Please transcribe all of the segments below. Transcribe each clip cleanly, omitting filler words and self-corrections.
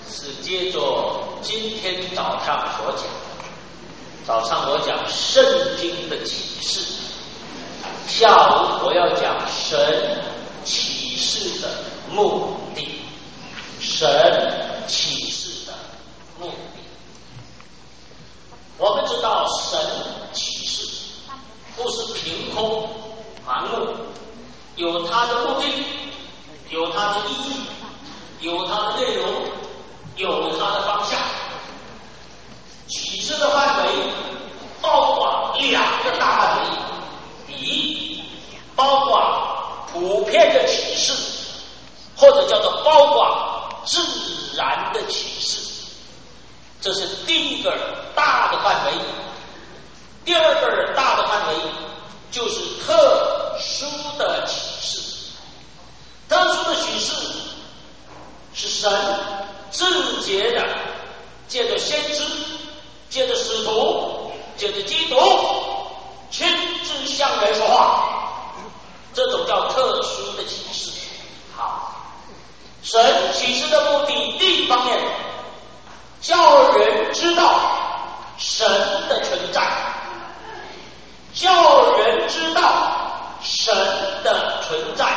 是接着今天早上所讲，早上我讲圣经的启示，下午我要讲神启示的目的，神启示的目的。我们知道神启示不是凭空盲目，有它的目的，有它的意义，有它的内容，有它的方向。启示的范围包括两个大范围，第一，包括普遍的启示，或者叫做包括自然的启示，这是第一个大的范围。第二个大的范围就是特殊的启示。特殊的启示是神自觉的借着先知，借着使徒，借着基督亲自向人说话，这种叫特殊的启示。好，神启示的目的，第一方面叫人知道神的存在，叫人知道神的存在。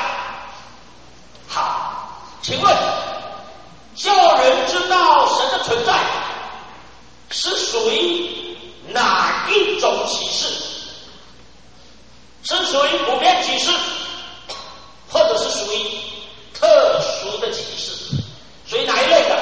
好，请问叫人知道神的存在是属于哪一种启示？是属于普遍启示，或者是属于特殊的启示？属于哪一类的？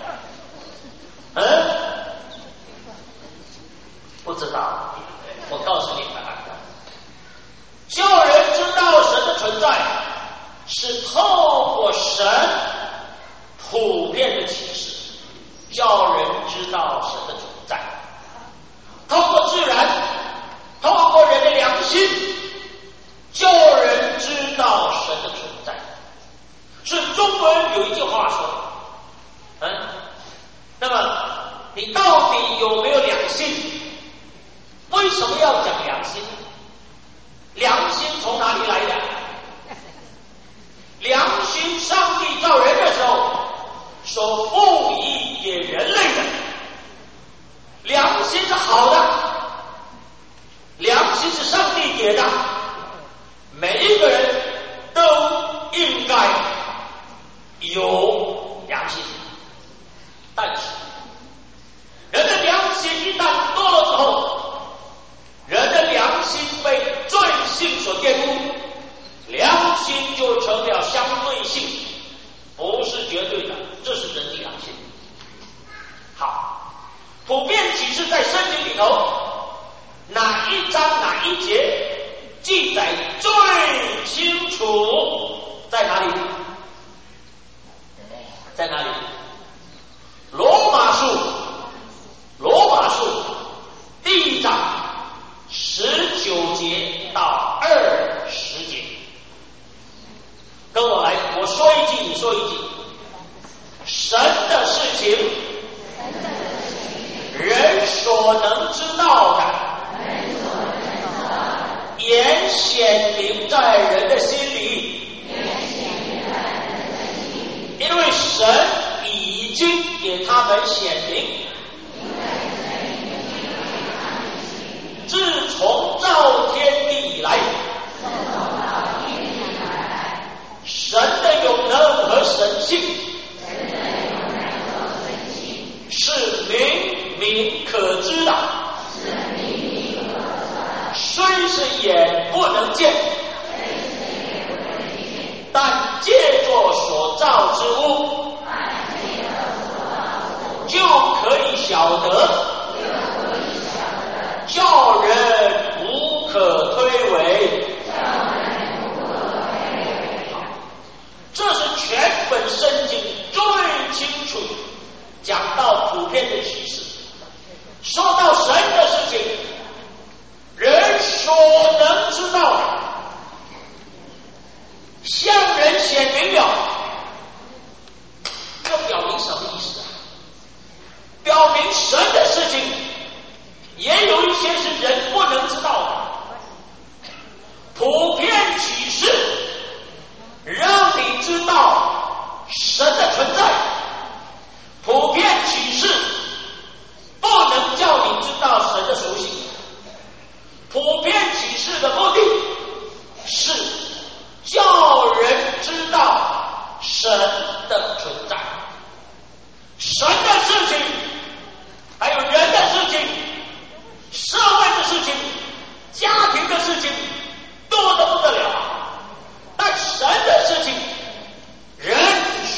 不知道，我告诉你们，叫人知道神的存在是透过神普遍的启示，叫人知道神的存在。透过自然，透过人的良心，叫人知道神的存在。所以中国人有一句话说，那么你到底有没有良心？为什么要讲良心？良心从哪里来的？良心，上帝造人的时候所赋予给人类的。良心是好的，良心是上帝给的，每一个人都应该有良心。但是人的良心一旦堕落之后，人的良心被罪性所玷污，良心就成了相对性，不是绝对的，这是人的良心。好，普遍启示在圣经里头，哪一章哪一节记载最清楚？在哪里？在哪里？罗马书第一章19节到20节。跟我来，我说一句，你说一句。神的事情，人所能知道的，也显明在人的心里，因为神已经给他们显明。自从造天地以来，神的永能和神性是明明可知的，虽是眼不能见，但借着所造之物就可以晓得，叫人无可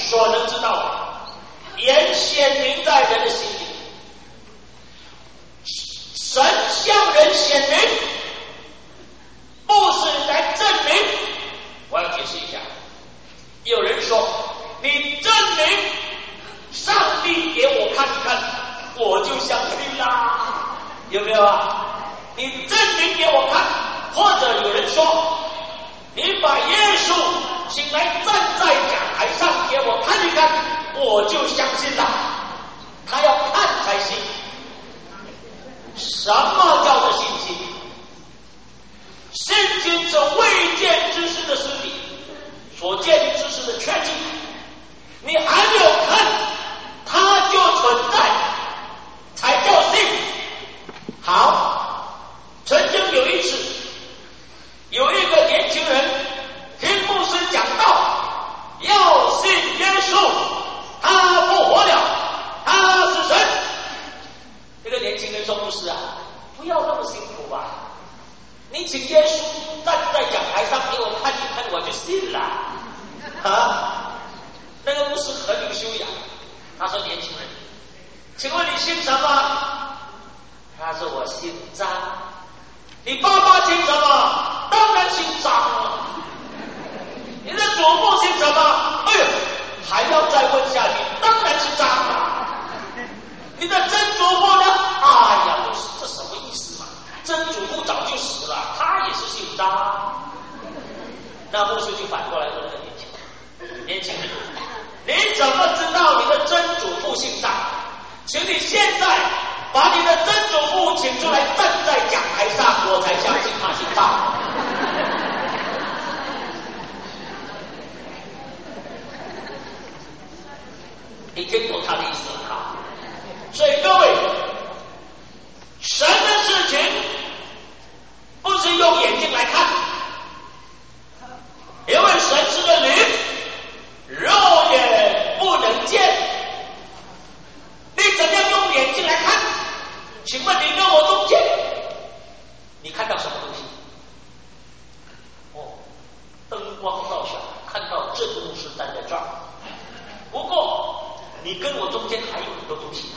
所能知道的，原显明在人的心里。神向人显明，不是来证明。我要解释一下，有人说你证明上帝给我看一看，我就相信啦，有没有啊？你证明给我看，或者有人说你把耶稣请来站在讲台上给我看一看，我就相信了。他要看才信。什么叫做信心？信心是未见之事的实体，所见之事的确据。你还没有看，它就存在，才叫信。好，曾经有一次，有一个年轻人听牧师讲道，要信耶稣，他复活了，他是神。这个年轻人说：“牧师啊，不要那么辛苦吧，你请耶稣站在讲台上给我看一看，我就信了。”啊，那个牧师很有修养，他说：“年轻人，请问你姓什么？”他说：“我姓张。”你爸爸姓什么？当然姓张了。你的祖母姓什么？哎呦，还要再问下去，当然是张了。你的曾祖父呢？哎呀，这什么意思嘛？曾祖父早就死了，他也是姓张。那牧师就反过来问了年轻人，你怎么知道你的曾祖父姓张？请你现在把你的曾祖父请出来站在讲台上，我才相信他姓张。你听懂他的意思了哈？所以各位，神的事情不是用眼睛来看，因为神是个灵，肉眼不能见。你怎样用眼睛来看？请问你跟我中间，你看到什么东西？哦，灯光照下，看到郑牧师站在这儿。不过你跟我中间还有很多东西，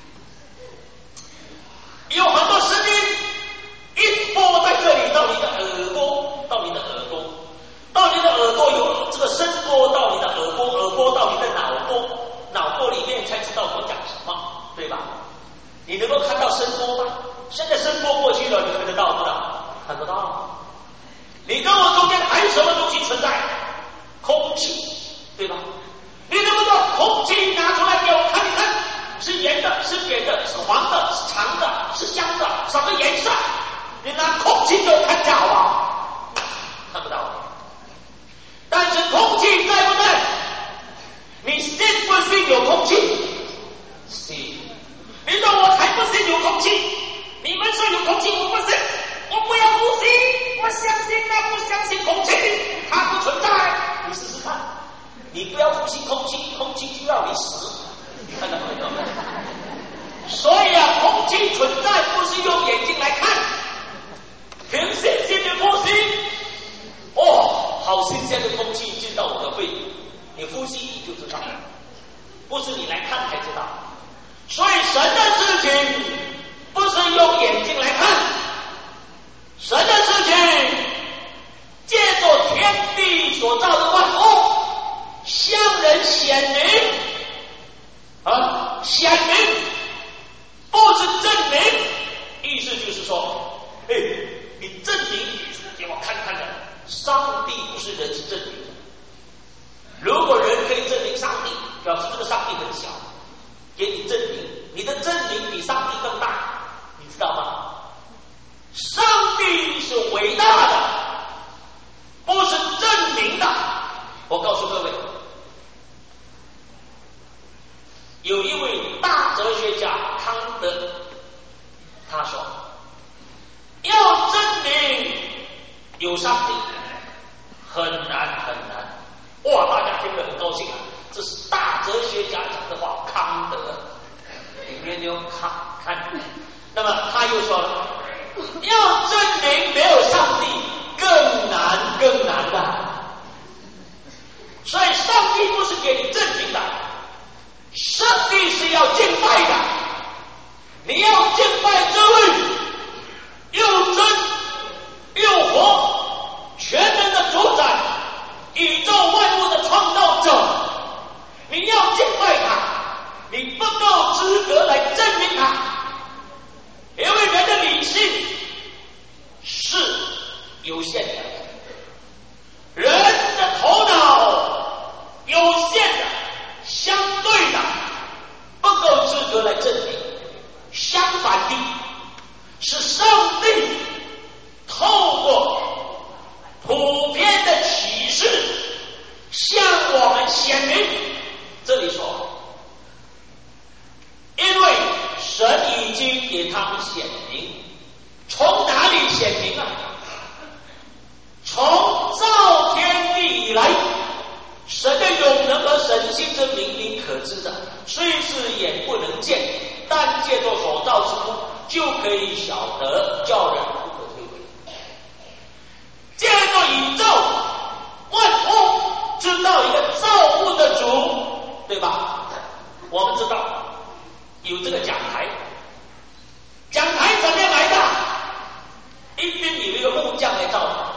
有很多声音一播在这里，到你的耳朵，到你的耳朵，到你的耳朵有这个声波到你的耳朵，耳波到你的脑波，脑波里面才知道我讲什么，对吧？你能够看到声波吗？现在声波过去了，你看得到不到？看不到。你跟我中间还有什么东西存在？空气，对吧？你能不能把空气拿出来给我看一看？是圆的，是扁的，是黄的，是长的，是香的，什么颜色？你拿空气给我看一下好不好？看不到。但是空气在不在？你信不信有空气？信。你说我才不信有空气，你们说有空气我不信，我不要呼吸，我相信啊，不相信空气，它不存在。你试试看，你不要呼吸空气，空气就要你死，看到没有？所以啊，空气存在不是用眼睛来看，凭信心的呼吸。哦，好新鲜的空气进到我的肺，你呼吸你就知道，不是你来看才知道。所以神的事情不是用眼睛来看，神的事情借着天地所造的万物向人显明啊，显明不是证明，意思就是说，你证明给我看看的，上帝不是人是证明的。如果人可以证明上帝，表示这个上帝很小，给你证明，你的证明比上帝更大，你知道吗？上帝是伟大的，不是证明的。我告诉各位，有一位大哲学家康德，他说，要证明有上帝很难很难。哇，大家听得很高兴啊！这是大哲学家讲的话，康德里面就看。那么他又说了，要证明没有上帝更难更难的。所以上帝不是给你证明的， 是要敬拜的，你要敬拜这位又真又活、全能的主宰、宇宙万物的创造者。你要敬拜他，你不够资格来证明他，因为人的理性是有限的，人的头脑有限的，相对的不够资格来证明。相反的，是上帝透过普遍的启示向我们显明。这里说，因为神已经给他们显明，从哪里显明啊？从造天地以来，神的永能和神性之明明可知的，虽是眼不能见，但借着所造之物，就可以晓得，叫人不可推诿。借着宇宙万物，知道一个造物的主，对吧？我们知道有这个讲台，讲台怎么样来的？一边有一个木匠来造的，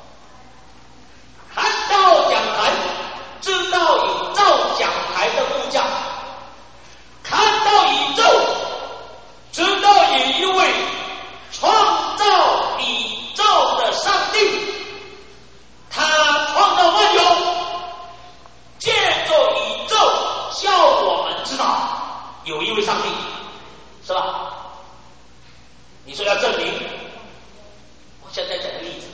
看到讲台，知道有造讲台的木匠，看到宇宙，知道有一位创造宇宙的上帝，他创造万有，借着宇宙叫我们知道有一位上帝，是吧？你说要证明，我现在讲个例子，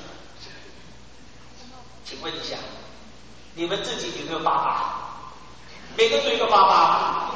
请问一下，你们自己有没有爸爸？每个人都有一个爸爸，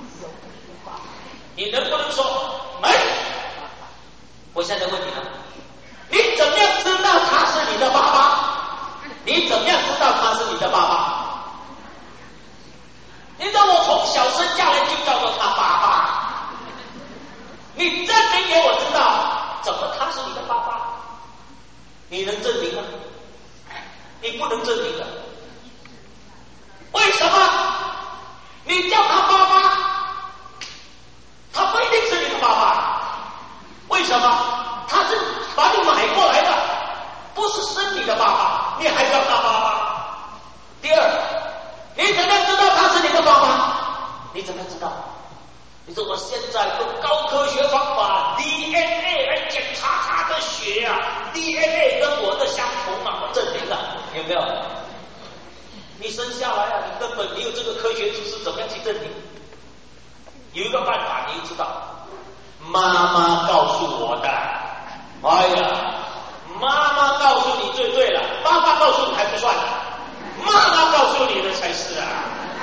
你能不能说没？我现在问你了，你怎么样知道他是你的爸爸？你怎么样知道他是你的爸爸？你让我从小生下来就叫做他爸爸，你证明给我知道，怎么他是你的爸爸？你能证明吗？你不能证明的。为什么？你叫他爸爸，他不一定是你的爸爸。为什么？他是把你买过来的，不是生你的爸爸，你还叫他爸爸？第二，你怎么知道他是你的爸爸？你怎么知道？你说我现在用高科学方法 DNA 来检查他的血啊 ，DNA 跟我的相同啊，我证明了，有没有？你生下来啊，你根本没有这个科学知识，怎么样去证明？有一个办法，你知道，妈妈告诉我的。哎呀，妈妈告诉你就对了，爸爸告诉你还不算，妈妈告诉你的才是啊，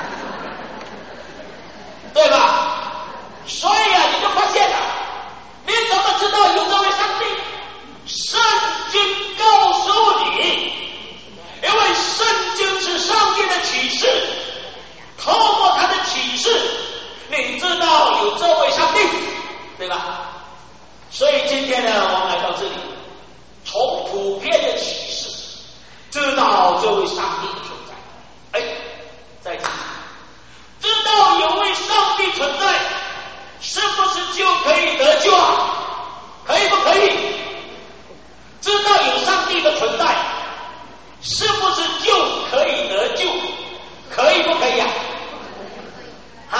对吧？所以啊，你就发现了，你怎么知道有这位上帝？圣经告诉你，因为圣经是上帝的启示，透过他的启示，你知道有这位上帝，对吧？所以今天呢，我们来到这里，从普遍的启示知道这位上帝的存在。哎，在这里知道有位上帝存在，是不是就可以得救啊？可以不可以？知道有上帝的存在，是不是就可以得救？可以不可以啊？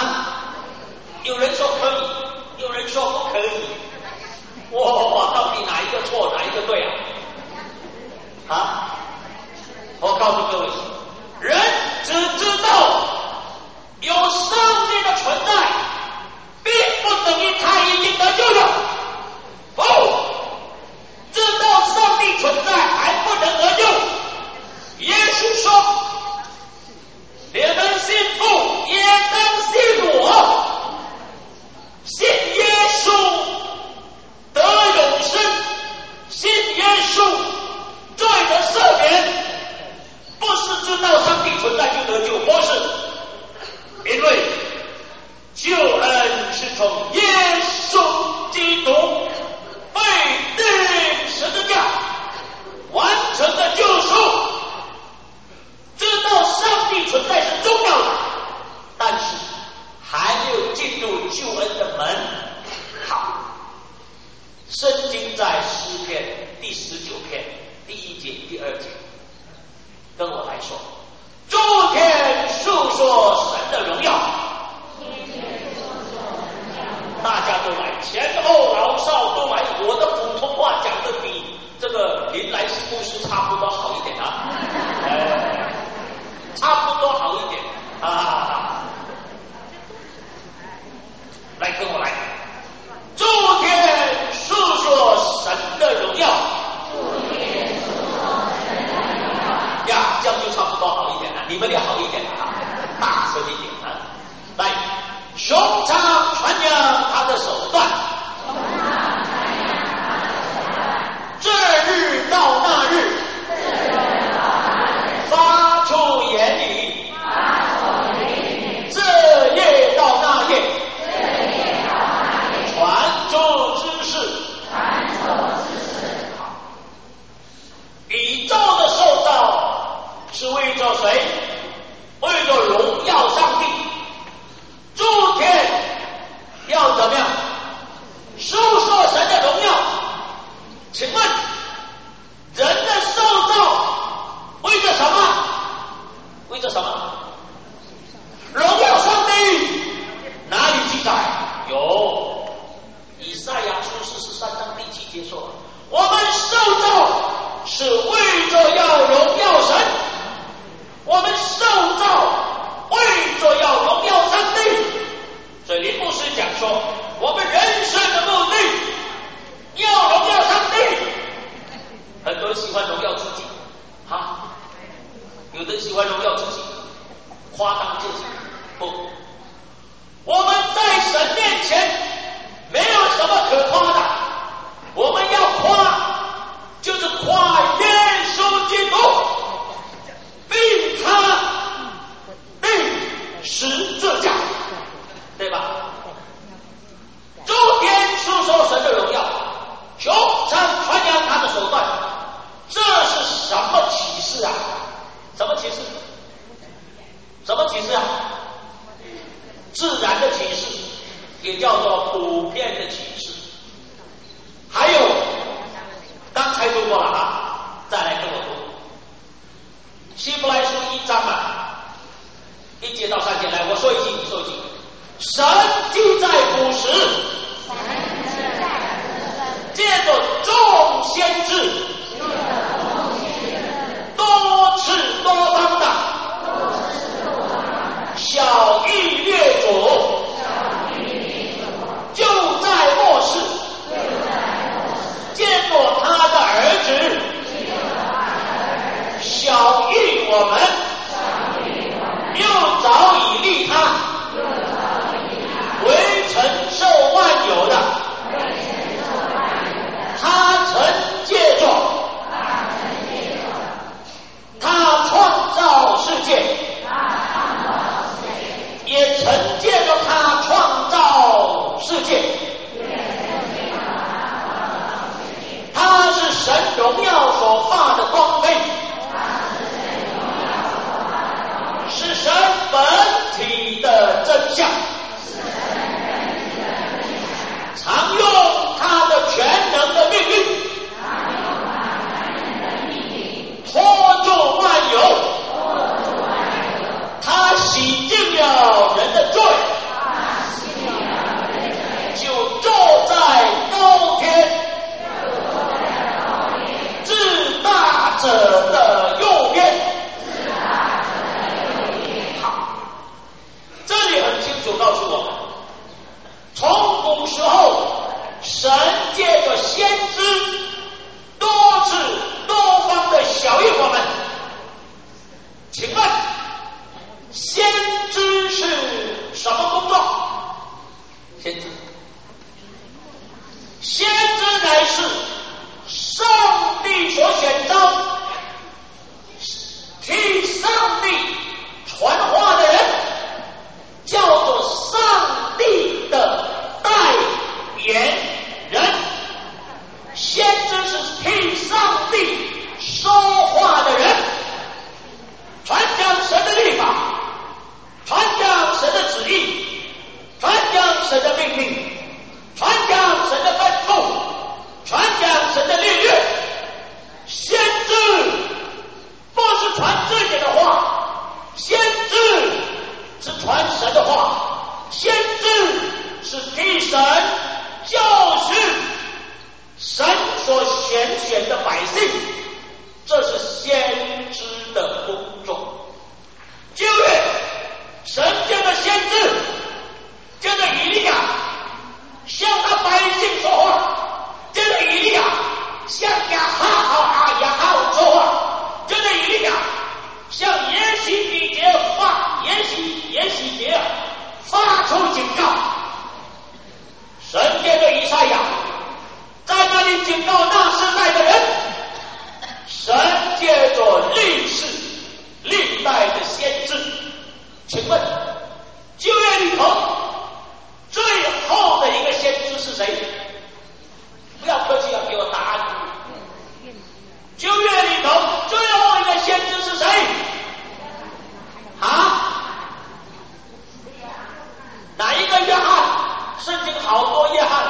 有人说可以，有人说不可以。哇，到底哪这讲，对吧？诸天述说神的荣耀，穹苍传扬他的手段，这是什么启示啊？什么启示？什么启示啊？自然的启示，也叫做普遍的启示。还有，刚才读过了啊，再来跟我读。希伯来书1章啊，1节到3节，来，我说一句，你说一句。神既在古时，借着众先知，多次多方的晓谕列祖，就在末世，借着他的儿子，晓谕我们，又早已立他为承受万有的，他曾借着他创造世界，也曾借着他创造世界，他是神荣耀所发的光辉，是神本体的真相，常用他的全能的命令托住万有，他洗净了人的罪，就坐在高天至大者的右边。好，这里很清楚告诉我们，从古时候神借着先知多次多方的晓谕我们。请问先知是什么工作？先知乃是上帝所选召，替上帝传话的人，叫做上帝的代言人。先知是替上帝说话的人，传讲神的律法，传讲神的旨意，传讲神的命令，传讲神的吩咐，传讲神的律约。先知不是传自己的话，先知是传神的话，先知是替神教训神所选的百姓，这是先知的工作。旧约神借着先知，借着以利亚向他百姓说话，借着以利亚向亚哈说话，借着以利亚向耶洗别发出警告。神借着以赛亚在那里警告那世代的人，神借着历代的先知。请问旧约里头最后的一个先知是谁？不要客气啊，给我答案。旧约里头最后一个先知是谁？啊？哪一个约翰？圣经好多约翰。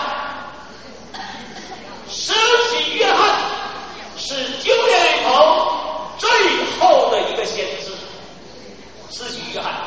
施洗约翰是旧约里头最后的一个先知。施洗约翰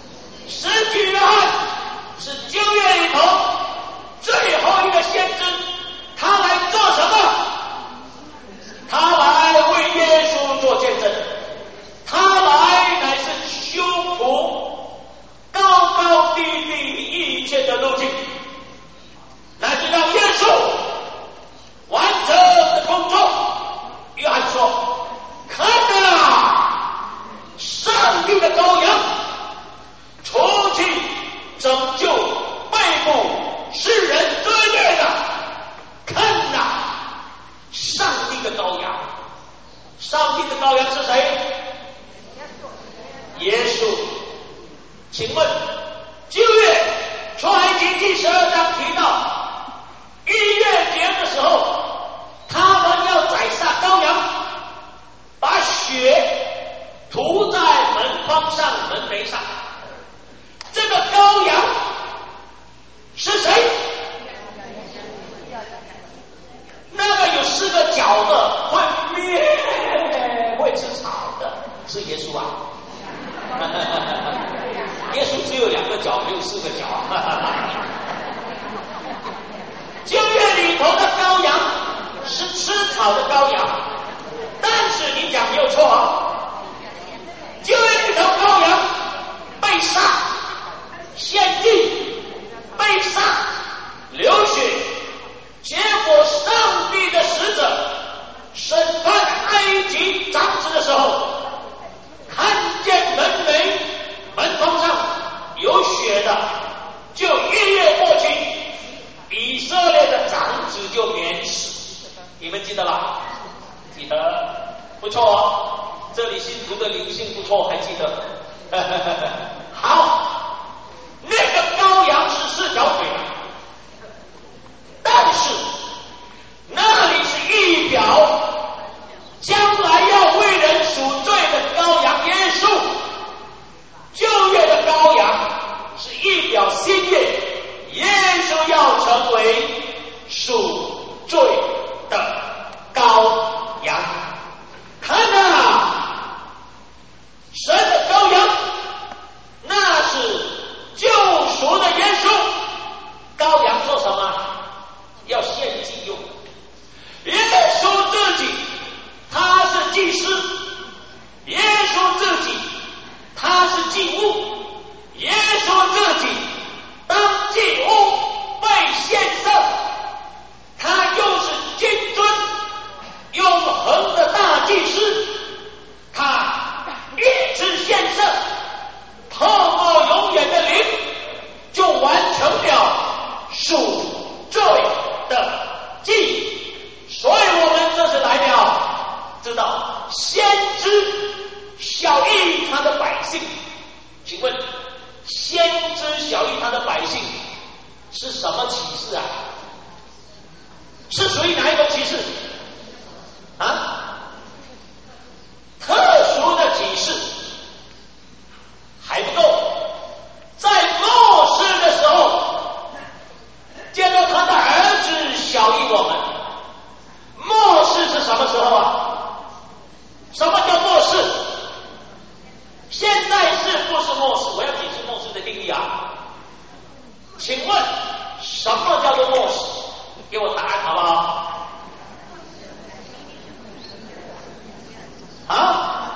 是旧约里头最后一个先知。他来做什么？他来为耶稣做见证，他来乃是修补高高低低一切的路径，乃是让耶稣完成的工作。约翰说：看啊，上帝的羔羊，除去拯救背负世人罪孽的。看啊，上帝的羔羊。上帝的羔羊是谁？耶稣。请问及记12章提到，逾越节的时候，他们要宰杀羔羊，把血涂在门框上、门楣上。这个羔羊是谁？那个有4个角的，会吃草的，是耶稣啊。耶稣只有2个角，没有4个角。旧约里头的羔羊是吃草的羔羊，但是你讲没有错啊。旧约里头羔羊被杀、献祭、被杀、流血，结果上帝的使者审判埃及长子的时候，看见门楣、门框上有血的，就逾越过去，以色列的长子就免死。你们记得吧？记得，不错哦。这里信徒的灵性不错，还记得。好，那个羔羊是4条腿的，但是那里是预表将来要为人赎罪的羔羊耶稣。旧约的羔羊是预表新约耶稣要成为赎罪的羔羊。看啊，神的羔羊，那是救赎的耶稣。羔羊做什么？要献祭用。耶稣自己他是祭司，耶稣自己他是祭物，耶稣自己当祭物被献上，他又是君尊永恒的大祭司，他一直献上，透过永远的灵，就完成了赎罪的祭。所以我们这次来了，知道先知晓谕他的百姓。请问先知晓谕他的百姓是什么启示啊？是属于哪一种启示啊？特殊的启示还不够。在末世的时候，见到他的儿子晓谕我们。末世是什么时候啊？什么叫末世？现在是不是末世？我要解释末世的定义啊！请问什么叫做末世？给我答案好不好？啊？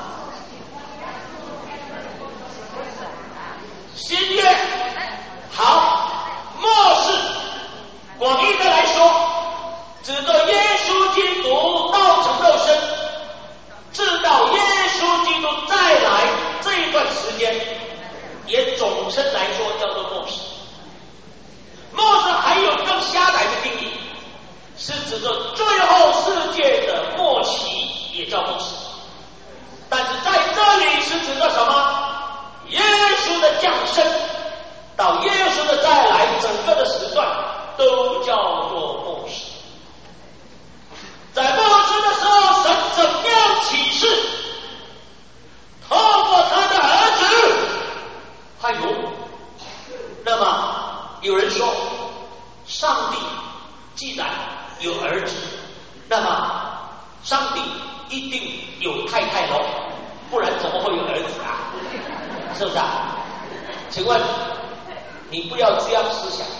新约好，末世广义的来说，指着耶稣基督道成肉身，直到耶稣基督再来这一段时间，也总称来说叫做末世。末世还有更狭窄的定义，是指着最后世界的末期，也叫末世。但是在这里是指着什么？耶稣的降生到耶稣的再来，整个的时段都叫做末世。在末世的时候，神怎样启示？透过他的儿子。哎呦，那么有人说，上帝既然有儿子，那么上帝一定有太太喽，不然怎么会有儿子啊？是不是啊？请问你不要这样思想，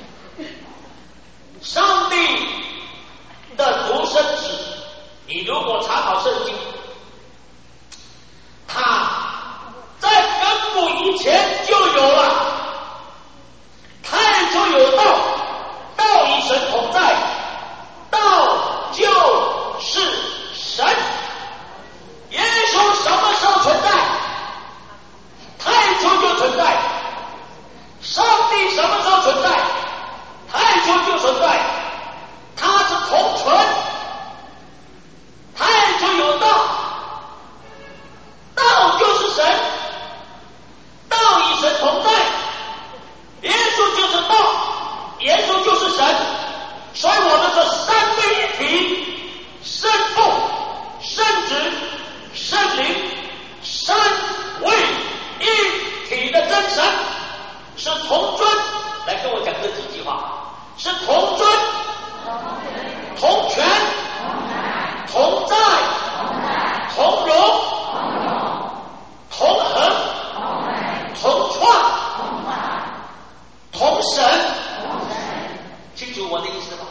上帝的独生子，你如果查考圣经，他在亘古以前就有了，太初有道，道与神同在，道就是神。耶稣什么时候存在？太初就存在。上帝什么时候存在？太初就存在。他是同存，太初有道，道就是神，道与神同在。 同尊，来跟我讲这几句话，是同尊、同权、同在、同荣、同恒、同创、同神，清楚我的意思吗？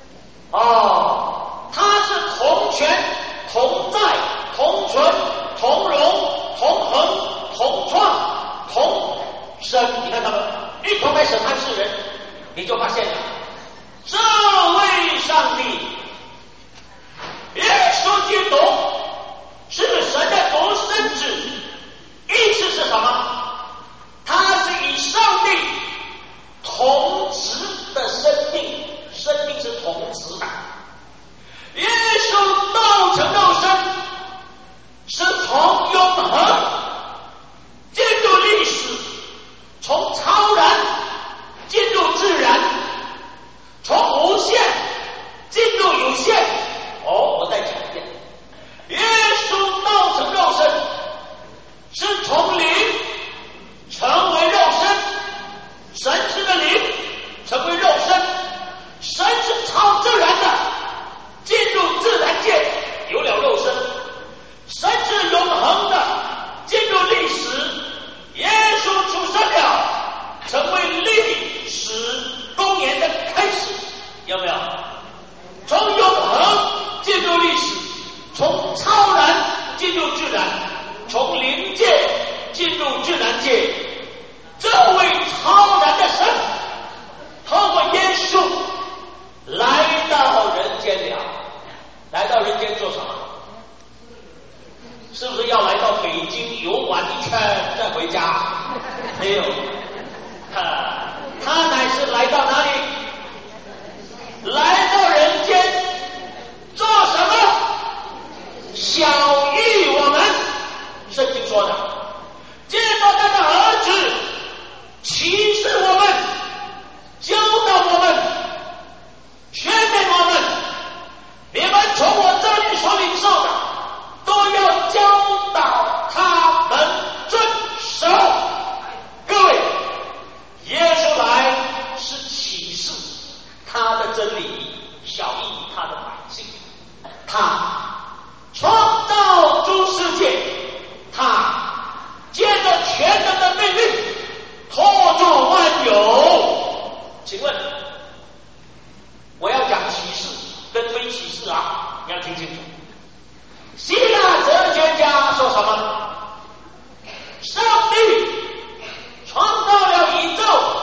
哦，它是同权、同在、同存、同荣、同恒、同创、同神。你看他们一同来审判世人，你就发现了，这位上帝耶稣基督是神的独生子，意思是什么？他是与上帝同质的生命，生命是同质的。耶稣道成肉身，是从永恒进入历史，从超然进入自然，从无限进入有限。哦，我再讲一遍，耶稣道成肉身，是从灵成为肉身，神是的灵成为肉身，神是超自然的进入自然界，有了肉身，神是永恒的进入历史，耶稣出生了，成为历史公元的开始，有没有？从永恒进入历史，从超然进入自然，从灵界进入自然界。这位超然的神透过耶稣来到人间了，来到人间做什么？是不是要来到北京游玩一圈再回家？没有，他乃是来到哪里？来到人间做什么？小育我们，圣经说的，借着他的儿子启示我们，教导我们，劝勉我们，你们从我这里所领受的，都要教导他们遵守。各位，耶稣来是启示他的真理，小益他的百姓。他创造诸世界，他借着全能的命令托住万有。请问，我要讲启示跟非启示啊，你要听清楚。希腊哲学家说什么？上帝创造了宇宙，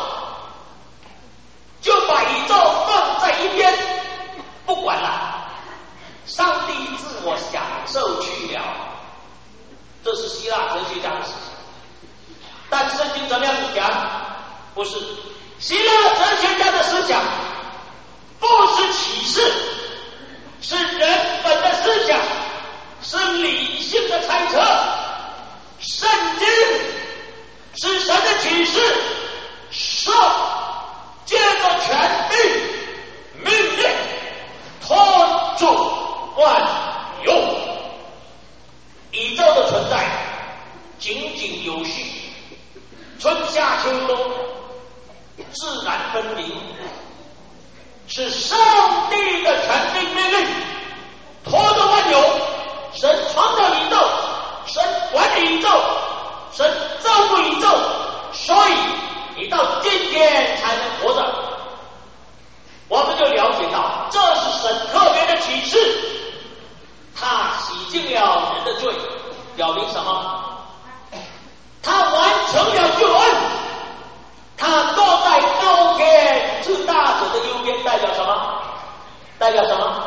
就把宇宙放在一边，不管了，上帝自我享受去了。这是希腊哲学家的事情。但圣经怎么样讲？不是，希腊哲学家的思想不是启示，是人本的思想，是理性的猜测。圣经是神的启示，是借着权柄命令托住万有。宇宙的存在井井有序，春夏秋冬自然分明，是上帝的权柄命令托住万有。神创造宇宙，神管理宇宙，神照顾宇宙，所以你到今天才能活着。我们就了解到，这是神特别的启示，他洗净了人的罪，表明什么？他完成了救恩，他坐在高天至大者的右边，代表什么？代表什么？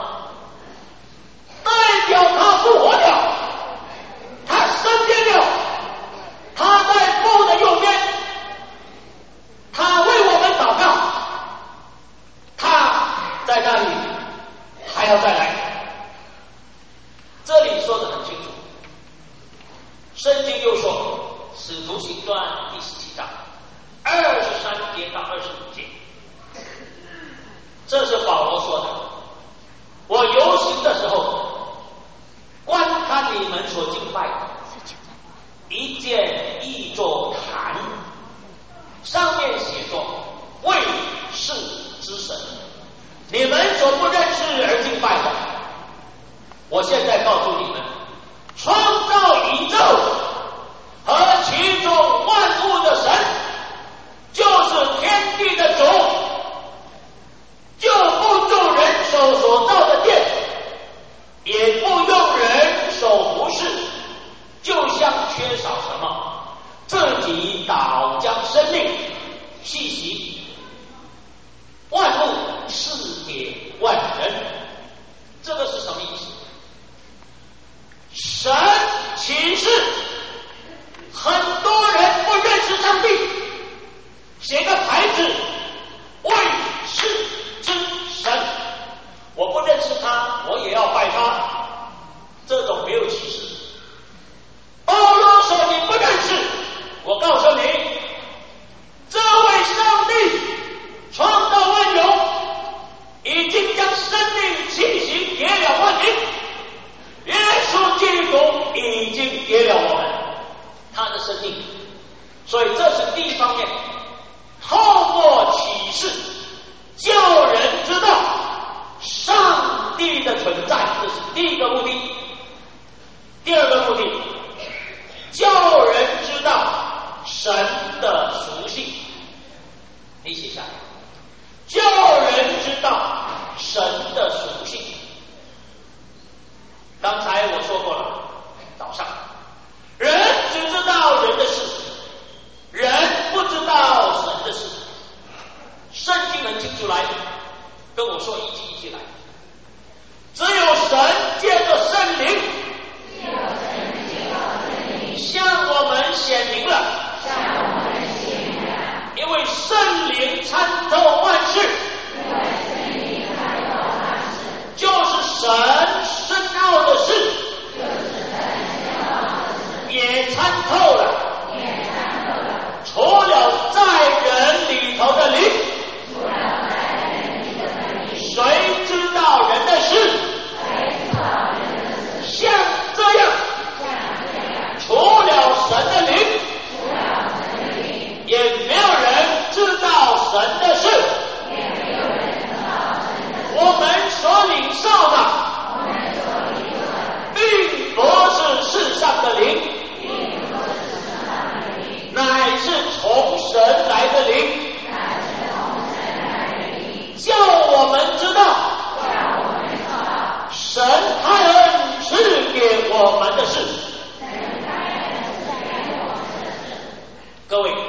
代表他复活了，他升天了，他在父的右边，他为我们祷告，他在那里还要再来。这里说得很清楚，圣写个牌子，为世之神。我不认识他，我也要拜他，这种没有歧视。保罗说你不认识，我告诉你，这位上帝创造万有，已经将生命气息给了万民，耶稣基督已经给了我们他的生命，所以这是第一方面，透过启示叫人知道上帝的存在，这是第一个目的。第二个目的，叫人知道神的属性，你写下来，叫人知道神的属性。刚才我说过了，早上人只知道人的事，人不知道神的事。圣经很清楚来跟我说，一起来，只有神借着圣灵向我们显明了，因为圣灵参透万事，就是神深奥的事也参透了，除了在人里头的灵，谁知道人的事？像这样，除了神的灵，也没有人知道神的事。我们所领受的，并不是世上的灵，乃是从神来的灵，叫我们知道神开恩赐给我们的事。各位，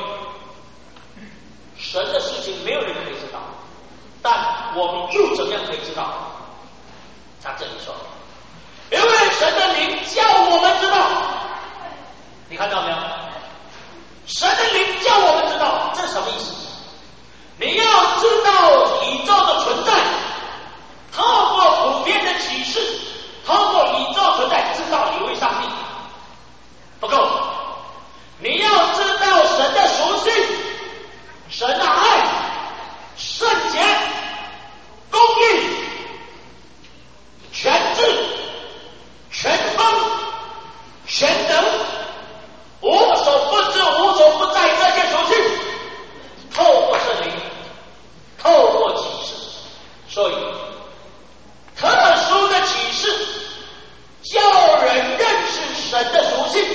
神的事情没有人可以知道，但我们又怎么样可以知道？他这里说，因为神的灵叫我们知道，你看到没有？神的灵叫我们知道，这是什么意思？你要知道宇宙的存在，透过普遍的启示，透过宇宙存在知道有位上帝不够，你要知道神的属性，神的爱、圣洁、公义、全智、全丰、全能、无所不知、无所不在，这些属性透过圣灵，透过启示。所以特殊的启示叫人认识神的属性。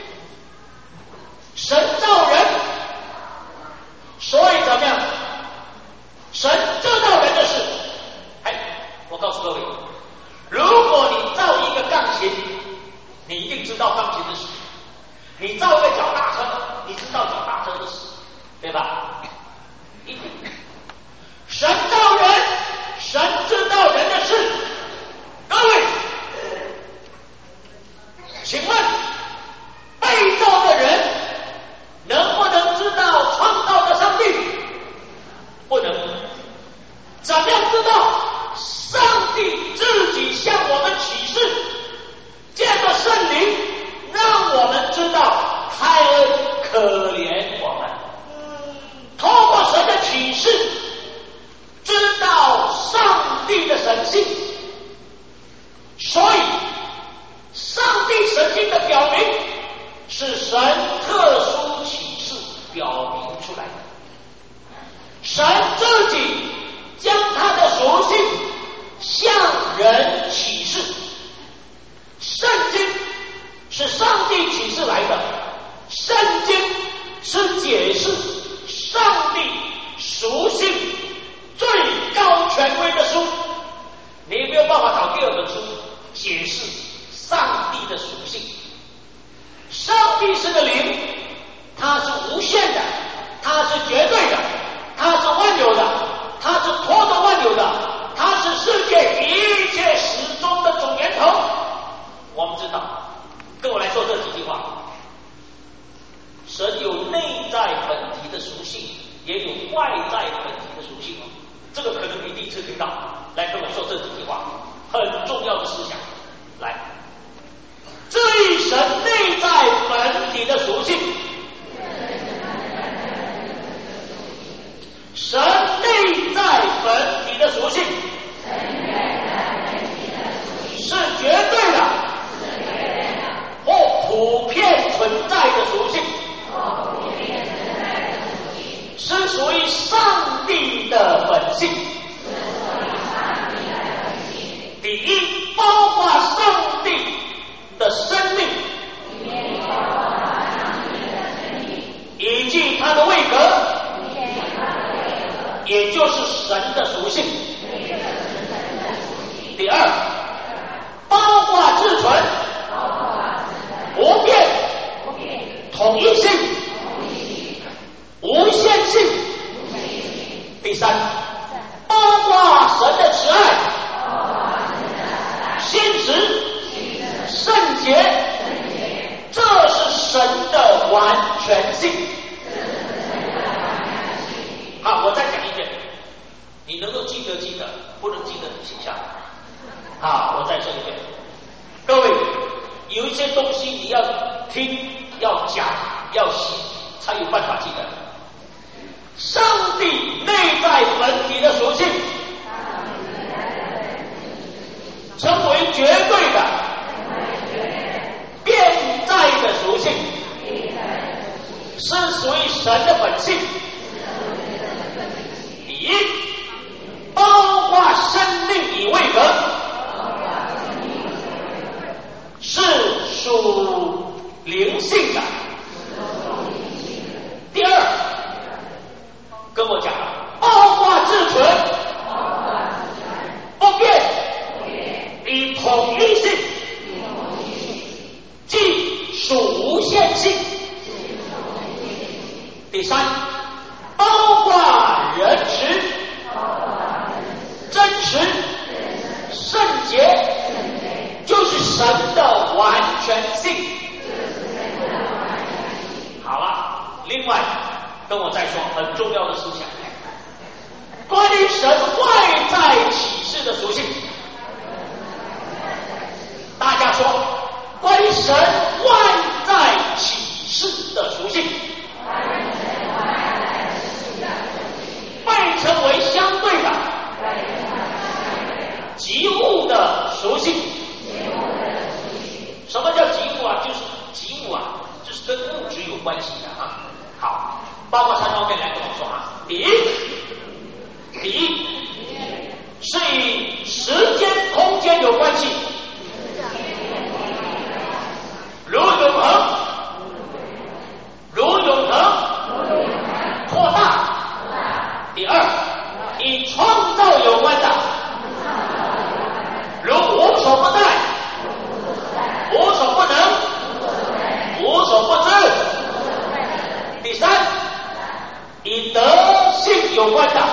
神造人，所以怎么样？神知道人的事。我告诉各位，如果你造一个钢琴，你一定知道钢琴的事；你造一个脚踏车，你知道脚踏车的事，对吧？一定。神造人，神知道人的事。各位，请问被造的人能不能知道创造的上帝？不能。怎么样知道？上帝自己向我们启示，借着圣灵让我们知道开恩可怜我们，透过神的启示知道上帝外在本体的属性。这个可能你第一次听到，来跟我说这几句话，很重要的思想。来，至于神内在本体的属性，神内在本体的属性是绝对的或普遍存在的属性，是属于上帝的本性。第一，包括上帝的生命，以及他的位格，也就是神的属性。第二，包括自存，不变，统一性，无限性。第三，包括神的慈爱，信实，圣洁，这是神的完全性。好，我再讲一遍，你能够记得，不能记得你写下来。好，我再说一遍，各位，有一些东西你要听、要讲、要写，才有办法记得。上帝内在本体的属性，成为绝对的、变在的属性，是属于神的本性。第一，包括生命与位格，是属灵性的。第二，跟我讲，包括自存，不变，与统一性，即属无限性。第三，包括仁慈、真实、圣洁，就是神的完全性。好了，另外跟我再说很重要的思想，关于神外在启示的属性。大家说，关于神外在启示的属性，被称为相对的极物的属性。什么叫极物啊？就是极物啊，就是跟物质有关系的啊。好，包括3方面来跟我说啊。第一是与时间空间有关系，如永恒，扩大。第二，与创造有关的，如无所不在，无所不能，无所不知。第三，与德性有关的，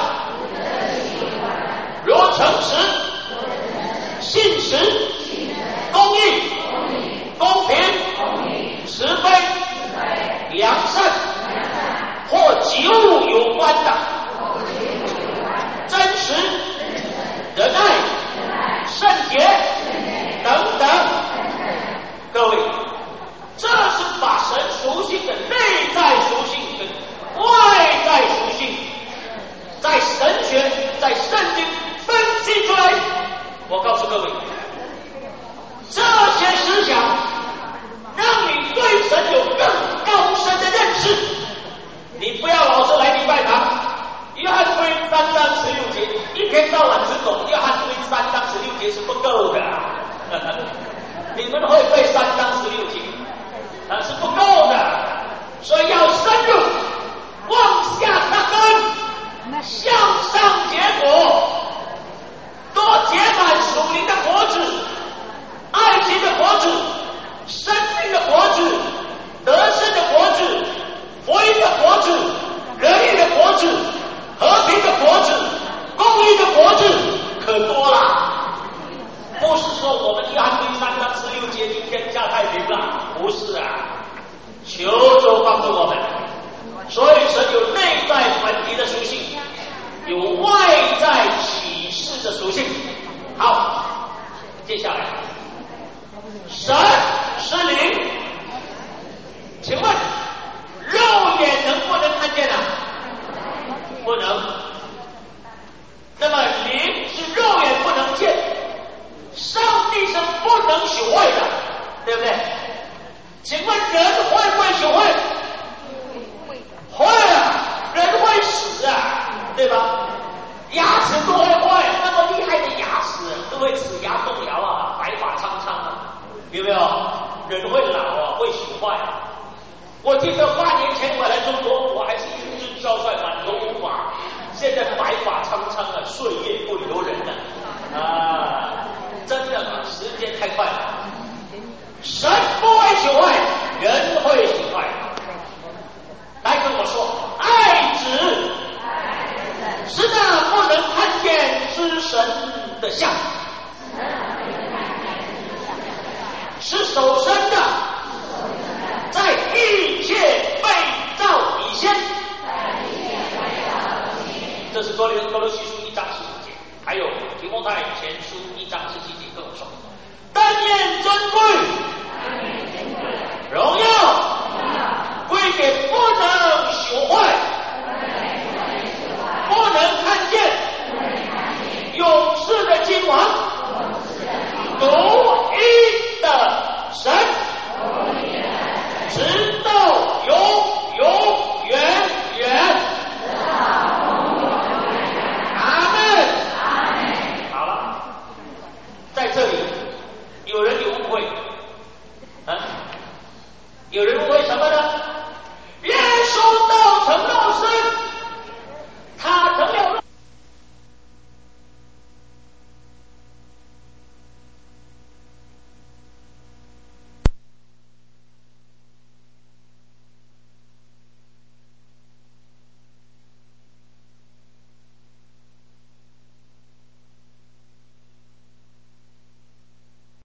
如诚实、信实、公义、公平、慈悲、良善，或及物有关的，真实、仁爱、圣洁等等。各位，这是把神属性的内在属性跟外在属性在牙齿都会坏，那么厉害的牙齿都会齿牙动摇啊，白发苍苍啊，有没有？人会老啊，会朽坏。我记得8年前我来中国，我还是英俊潇帅，满头乌发，现在白发苍苍啊，岁月不留人了啊！真的吗？时间太快了。神不会朽坏，人会朽坏。来跟我说，爱子是那不能看见之神的像，是首生的，在一切被造以先。这是哥罗西书1章15节，还有提摩太前书1章17节跟我说，但愿尊贵、荣耀归给不能朽坏、